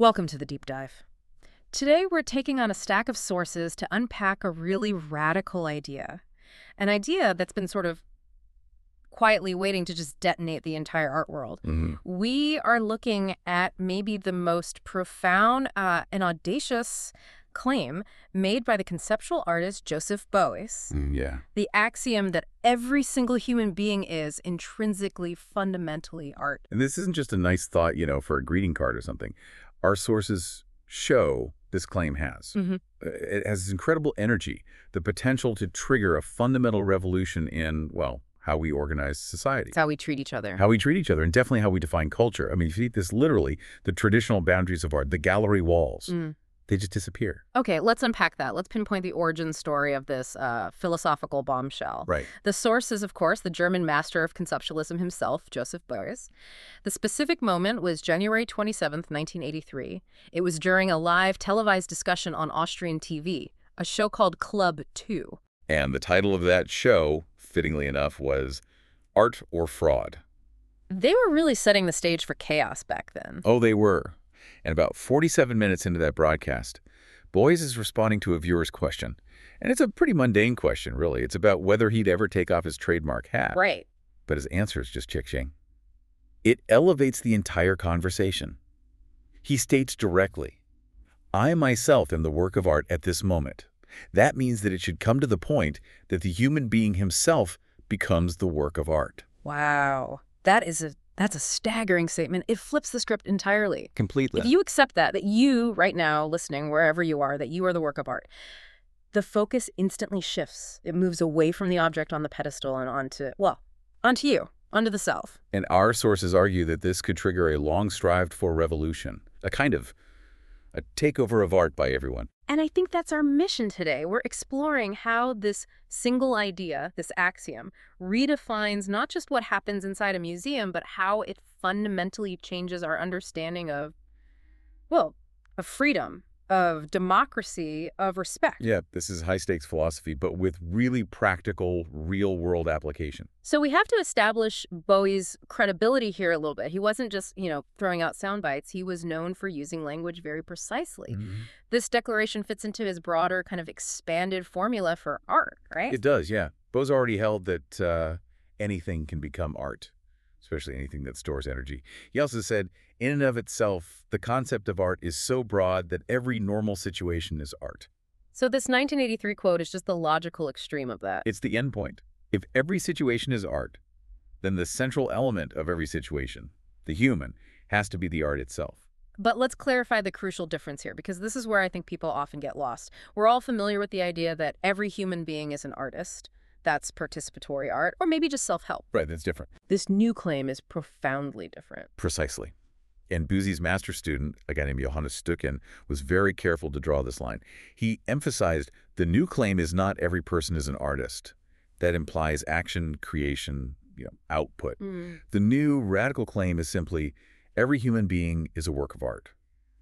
Welcome to the Deep Dive. Today we're taking on a stack of sources to unpack a really radical idea. An idea that's been sort of quietly waiting to just detonate the entire art world. We are looking at maybe the most profound and audacious claim made by the conceptual artist Joseph Beuys. Yeah. The axiom that every single human being is intrinsically, fundamentally art. And this isn't just a nice thought, for a greeting card or something. Our sources show this claim has. It has incredible energy, the potential to trigger a fundamental revolution in, well, how we organize society. It's how we treat each other. How we treat each other, and definitely how we define culture. I mean, if you eat this literally, the traditional boundaries of art, the gallery walls, they just disappear. Okay, let's unpack that. Let's pinpoint the origin story of this philosophical bombshell. Right. The source is, of course, the German master of conceptualism himself, Joseph Beuys. The specific moment was January 27th, 1983. It was during a live televised discussion on Austrian TV, a show called Club 2. And the title of that show, fittingly enough, was Art or Fraud. They were really setting the stage for chaos back then. Oh, they were. And about 47 minutes into that broadcast, Beuys is responding to a viewer's question. And it's a pretty mundane question, really. It's about whether he'd ever take off his trademark hat. Right. But his answer is just chick-ching. It elevates the entire conversation. He states directly, "I myself am the work of art at this moment." That means that it should come to the point that the human being himself becomes the work of art. Wow. That's a staggering statement. It flips the script entirely. Completely. If you accept that you, right now, listening, wherever you are, that you are the work of art, the focus instantly shifts. It moves away from the object on the pedestal and onto you, onto the self. And our sources argue that this could trigger a long-strived-for revolution, a kind of a takeover of art by everyone. And I think that's our mission today. We're exploring how this single idea, this axiom, redefines not just what happens inside a museum, but how it fundamentally changes our understanding of freedom, of democracy, of respect. Yeah, this is high-stakes philosophy, but with really practical, real-world application. So we have to establish Beuys' credibility here a little bit. He wasn't just, throwing out sound bites. He was known for using language very precisely. This declaration fits into his broader kind of expanded formula for art, right? It does, yeah. Beuys already held that anything can become art, especially anything that stores energy. He also said, in and of itself, the concept of art is so broad that every normal situation is art. So this 1983 quote is just the logical extreme of that. It's the end point. If every situation is art, then the central element of every situation, the human, has to be the art itself. But let's clarify the crucial difference here, because this is where I think people often get lost. We're all familiar with the idea that every human being is an artist. That's participatory art, or maybe just self-help. Right, that's different. This new claim is profoundly different. Precisely. And Beuys' master student, a guy named Johannes Stücken, was very careful to draw this line. He emphasized the new claim is not every person is an artist. That implies action, creation, output. The new radical claim is simply every human being is a work of art.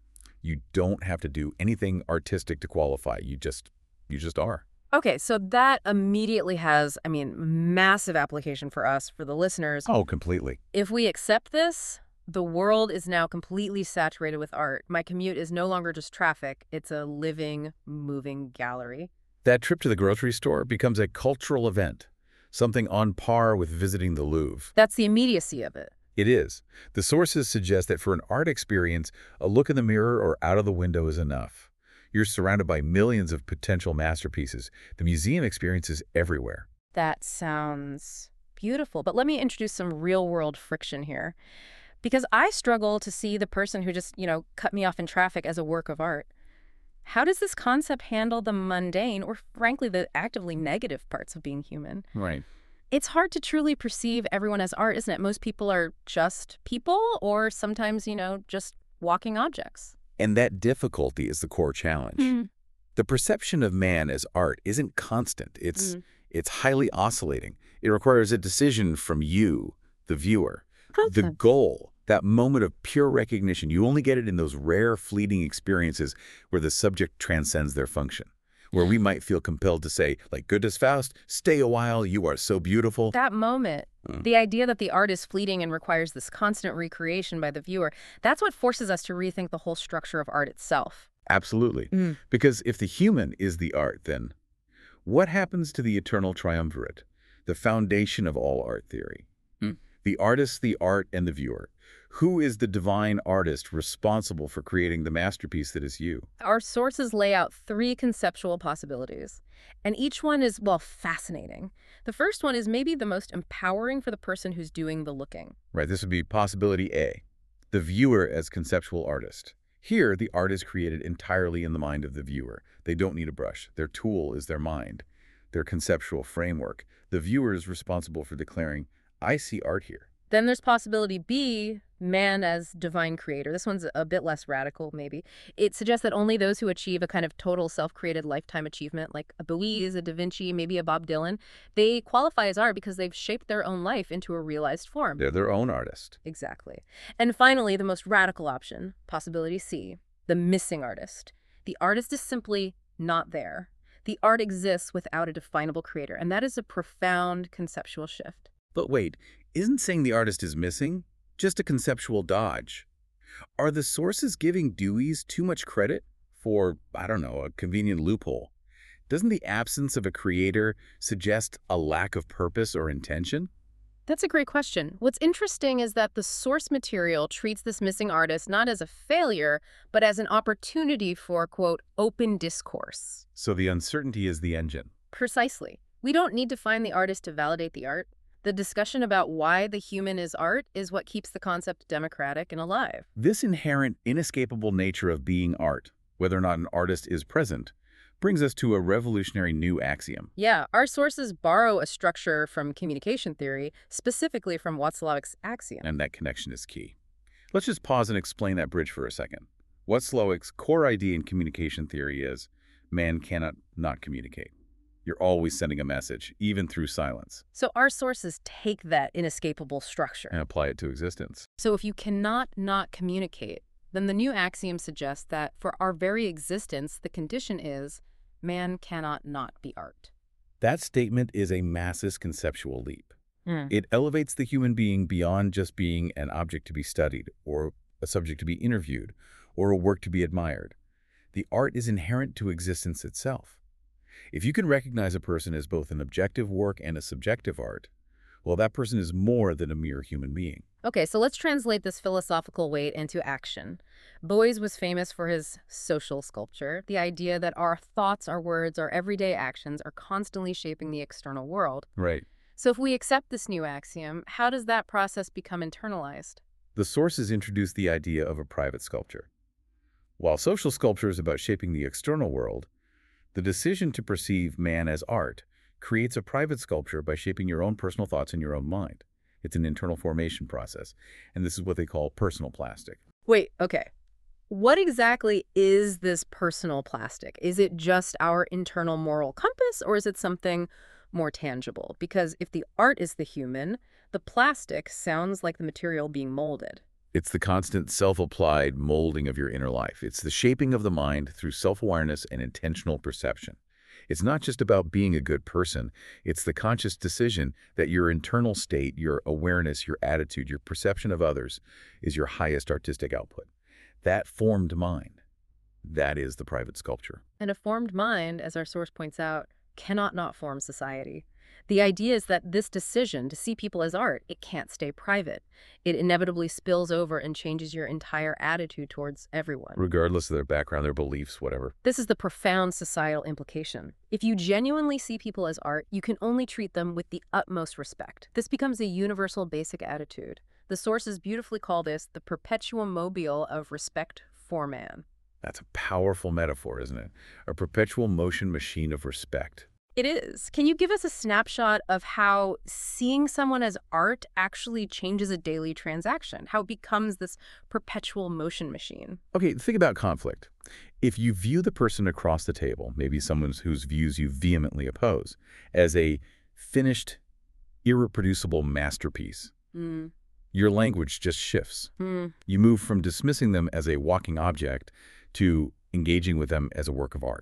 You don't have to do anything artistic to qualify. You just are. Okay, so that immediately has, massive application for us, for the listeners. Oh, completely. If we accept this, the world is now completely saturated with art. My commute is no longer just traffic. It's a living, moving gallery. That trip to the grocery store becomes a cultural event, something on par with visiting the Louvre. That's the immediacy of it. It is. The sources suggest that for an art experience, a look in the mirror or out of the window is enough. You're surrounded by millions of potential masterpieces. The museum experience is everywhere. That sounds beautiful. But let me introduce some real-world friction here. Because I struggle to see the person who just, cut me off in traffic as a work of art. How does this concept handle the mundane, or frankly, the actively negative parts of being human? Right. It's hard to truly perceive everyone as art, isn't it? Most people are just people, or sometimes, just walking objects. And that difficulty is the core challenge. The perception of man as art isn't constant. It's highly oscillating. It requires a decision from you, the viewer. The goal, that moment of pure recognition, you only get it in those rare, fleeting experiences where the subject transcends their function. where we might feel compelled to say, like Goethe's Faust, stay a while, you are so beautiful. That moment, the idea that the art is fleeting and requires this constant recreation by the viewer, that's what forces us to rethink the whole structure of art itself. Absolutely. Because if the human is the art, then what happens to the eternal triumvirate, the foundation of all art theory? The artist, the art, and the viewer. Who is the divine artist responsible for creating the masterpiece that is you? Our sources lay out 3 conceptual possibilities, and each one is, well, fascinating. The first one is maybe the most empowering for the person who's doing the looking. Right, this would be possibility A, the viewer as conceptual artist. Here, the art is created entirely in the mind of the viewer. They don't need a brush. Their tool is their mind, their conceptual framework. The viewer is responsible for declaring, I see art here. Then there's possibility B, man as divine creator. This one's a bit less radical, maybe. It suggests that only those who achieve a kind of total self-created lifetime achievement, like a Bowie, a Da Vinci, maybe a Bob Dylan, they qualify as art because they've shaped their own life into a realized form. They're their own artist. Exactly. And finally, the most radical option, possibility C, the missing artist. The artist is simply not there. The art exists without a definable creator, and that is a profound conceptual shift. But wait, isn't saying the artist is missing just a conceptual dodge? Are the sources giving Dewey's too much credit for, I don't know, a convenient loophole? Doesn't the absence of a creator suggest a lack of purpose or intention? That's a great question. What's interesting is that the source material treats this missing artist not as a failure, but as an opportunity for, quote, open discourse. So the uncertainty is the engine. Precisely. We don't need to find the artist to validate the art. The discussion about why the human is art is what keeps the concept democratic and alive. This inherent, inescapable nature of being art, whether or not an artist is present, brings us to a revolutionary new axiom. Yeah, our sources borrow a structure from communication theory, specifically from Watzlawik's axiom. And that connection is key. Let's just pause and explain that bridge for a second. Watzlawik's core idea in communication theory is man cannot not communicate. You're always sending a message, even through silence. So our sources take that inescapable structure and apply it to existence. So if you cannot not communicate, then the new axiom suggests that for our very existence, the condition is man cannot not be art. That statement is a massive conceptual leap. It elevates the human being beyond just being an object to be studied, or a subject to be interviewed, or a work to be admired. The art is inherent to existence itself. If you can recognize a person as both an objective work and a subjective art, well, that person is more than a mere human being. Okay, so let's translate this philosophical weight into action. Beuys was famous for his social sculpture, the idea that our thoughts, our words, our everyday actions are constantly shaping the external world. Right. So if we accept this new axiom, how does that process become internalized? The sources introduce the idea of a private sculpture. While social sculpture is about shaping the external world, the decision to perceive man as art creates a private sculpture by shaping your own personal thoughts in your own mind. It's an internal formation process, and this is what they call personal plastic. Wait, okay. What exactly is this personal plastic? Is it just our internal moral compass, or is it something more tangible? Because if the art is the human, the plastic sounds like the material being molded. It's the constant self-applied molding of your inner life. It's the shaping of the mind through self-awareness and intentional perception. It's not just about being a good person. It's the conscious decision that your internal state, your awareness, your attitude, your perception of others is your highest artistic output. That formed mind, that is the private sculpture. And a formed mind, as our source points out, cannot not form society. The idea is that this decision to see people as art, it can't stay private. It inevitably spills over and changes your entire attitude towards everyone. Regardless of their background, their beliefs, whatever. This is the profound societal implication. If you genuinely see people as art, you can only treat them with the utmost respect. This becomes a universal basic attitude. The sources beautifully call this the perpetuum mobile of respect for man. That's a powerful metaphor, isn't it? A perpetual motion machine of respect. It is. Can you give us a snapshot of how seeing someone as art actually changes a daily transaction, how it becomes this perpetual motion machine? Okay, think about conflict. If you view the person across the table, maybe someone whose views you vehemently oppose, as a finished, irreproducible masterpiece, your language just shifts. You move from dismissing them as a walking object to engaging with them as a work of art.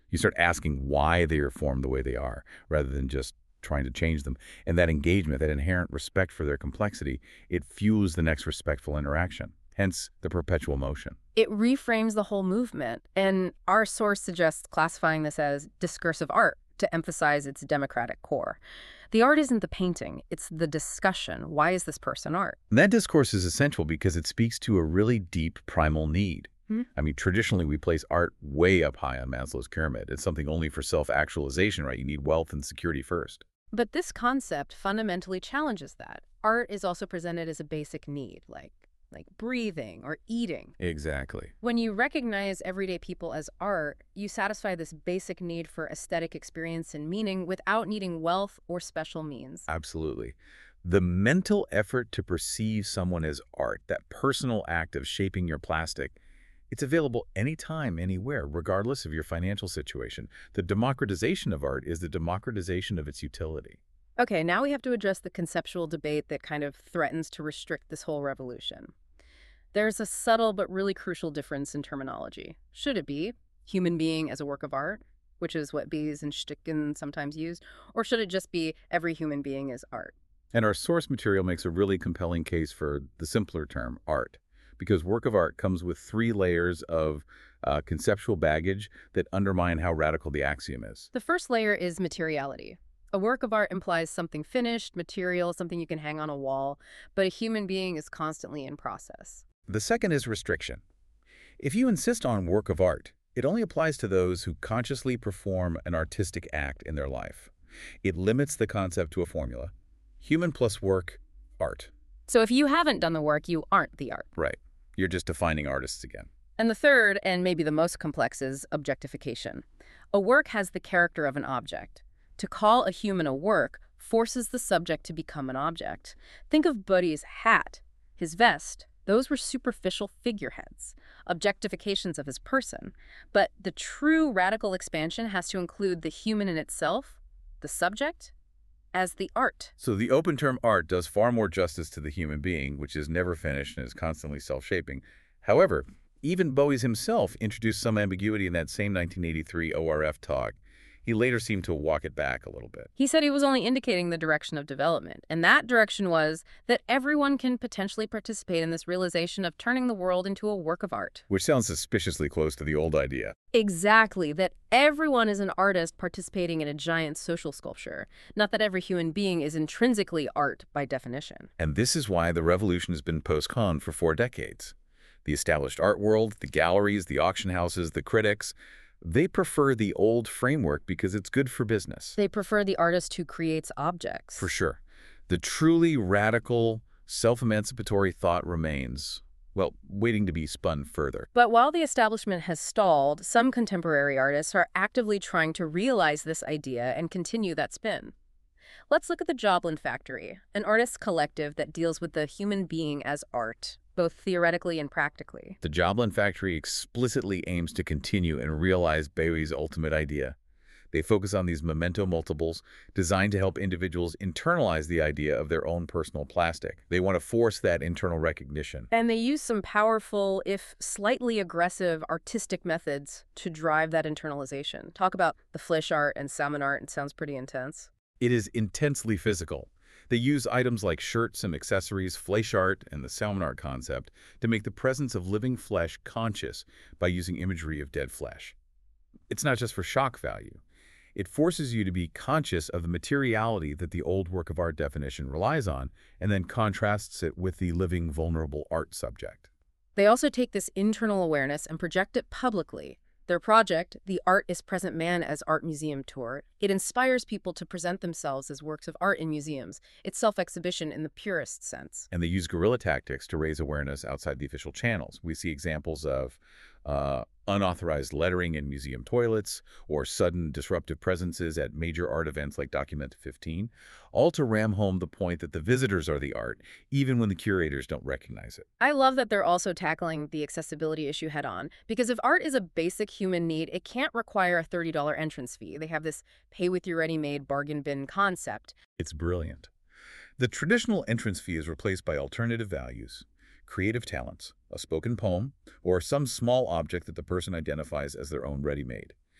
You start asking why they are formed the way they are, rather than just trying to change them. And that engagement, that inherent respect for their complexity, it fuels the next respectful interaction. Hence, the perpetual motion. It reframes the whole movement, and our source suggests classifying this as discursive art to emphasize its democratic core. The art isn't the painting, it's the discussion. Why is this person art? And that discourse is essential because it speaks to a really deep primal need. I mean, traditionally, we place art way up high on Maslow's pyramid. It's something only for self-actualization, right? You need wealth and security first. But this concept fundamentally challenges that. Art is also presented as a basic need, like breathing or eating. Exactly. When you recognize everyday people as art, you satisfy this basic need for aesthetic experience and meaning without needing wealth or special means. Absolutely. The mental effort to perceive someone as art, that personal act of shaping your plastic, it's available anytime, anywhere, regardless of your financial situation. The democratization of art is the democratization of its utility. Okay, now we have to address the conceptual debate that kind of threatens to restrict this whole revolution. There's a subtle but really crucial difference in terminology. Should it be human being as a work of art, which is what Bees and Sticken sometimes use, or should it just be every human being is art? And our source material makes a really compelling case for the simpler term, art, because work of art comes with 3 layers of conceptual baggage that undermine how radical the axiom is. The first layer is materiality. A work of art implies something finished, material, something you can hang on a wall, but a human being is constantly in process. The second is restriction. If you insist on work of art, it only applies to those who consciously perform an artistic act in their life. It limits the concept to a formula. Human plus work, art. So if you haven't done the work, you aren't the art. Right. You're just defining artists again. And the third, and maybe the most complex, is objectification. A work has the character of an object. To call a human a work forces the subject to become an object. Think of Buddy's hat, his vest. Those were superficial figureheads, objectifications of his person. But the true radical expansion has to include the human in itself, the subject, as the art. So the open term art does far more justice to the human being, which is never finished and is constantly self-shaping. However, even Bowie himself introduced some ambiguity in that same 1983 ORF talk. He later seemed to walk it back a little bit. He said he was only indicating the direction of development, and that direction was that everyone can potentially participate in this realization of turning the world into a work of art. Which sounds suspiciously close to the old idea. Exactly, that everyone is an artist participating in a giant social sculpture, not that every human being is intrinsically art by definition. And this is why the revolution has been postponed for 4 decades. The established art world, the galleries, the auction houses, the critics, they prefer the old framework because it's good for business. They prefer the artist who creates objects. For sure. The truly radical, self-emancipatory thought remains, well, waiting to be spun further. But while the establishment has stalled, some contemporary artists are actively trying to realize this idea and continue that spin. Let's look at the Joplin Factory, an artists' collective that deals with the human being as art, both theoretically and practically. The Joplin Factory explicitly aims to continue and realize Bowie's ultimate idea. They focus on these memento multiples designed to help individuals internalize the idea of their own personal plastic. They want to force that internal recognition. And they use some powerful, if slightly aggressive, artistic methods to drive that internalization. Talk about the Flish art and salmon art. It sounds pretty intense. It is intensely physical. They use items like shirts and accessories, flesh art, and the salmon art concept to make the presence of living flesh conscious by using imagery of dead flesh. It's not just for shock value. It forces you to be conscious of the materiality that the old work of art definition relies on, and then contrasts it with the living, vulnerable art subject. They also take this internal awareness and project it publicly. Their project, the Art is Present Man as Art Museum Tour, it inspires people to present themselves as works of art in museums. It's self-exhibition in the purest sense. And they use guerrilla tactics to raise awareness outside the official channels. We see examples of unauthorized lettering in museum toilets or sudden disruptive presences at major art events like Document 15, all to ram home the point that the visitors are the art, even when the curators don't recognize it. I love that they're also tackling the accessibility issue head-on, because if art is a basic human need, it can't require a $30 entrance fee. They have this pay-with-your-ready-made bargain bin concept. It's brilliant. The traditional entrance fee is replaced by alternative values, creative talents, a spoken poem, or some small object that the person identifies as their own ready-made.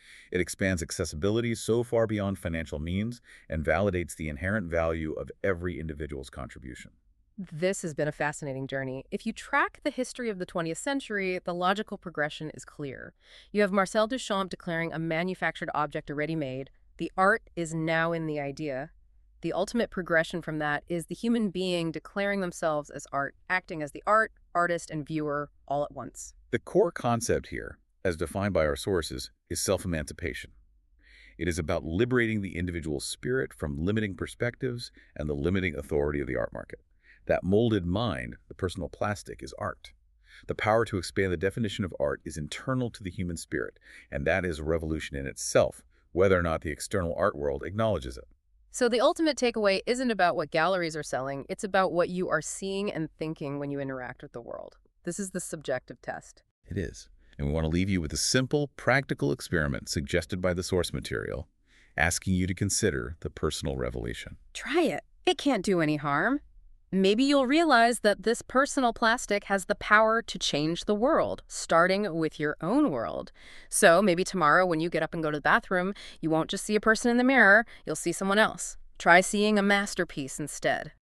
It expands accessibility so far beyond financial means and validates the inherent value of every individual's contribution. This has been a fascinating journey. If you track the history of the 20th century, the logical progression is clear. You have Marcel Duchamp declaring a manufactured object already made. The art is now in the idea. The ultimate progression from that is the human being declaring themselves as art, acting as the art, artist, and viewer all at once. The core concept here, as defined by our sources, is self-emancipation. It is about liberating the individual spirit from limiting perspectives and the limiting authority of the art market. That molded mind, the personal plastic, is art. The power to expand the definition of art is internal to the human spirit, and that is a revolution in itself, whether or not the external art world acknowledges it. So the ultimate takeaway isn't about what galleries are selling, it's about what you are seeing and thinking when you interact with the world. This is the subjective test. It is. And we want to leave you with a simple, practical experiment suggested by the source material, asking you to consider the personal revelation. Try it. It can't do any harm. Maybe you'll realize that this personal plastic has the power to change the world, starting with your own world. So maybe tomorrow when you get up and go to the bathroom, you won't just see a person in the mirror, you'll see someone else. Try seeing a masterpiece instead.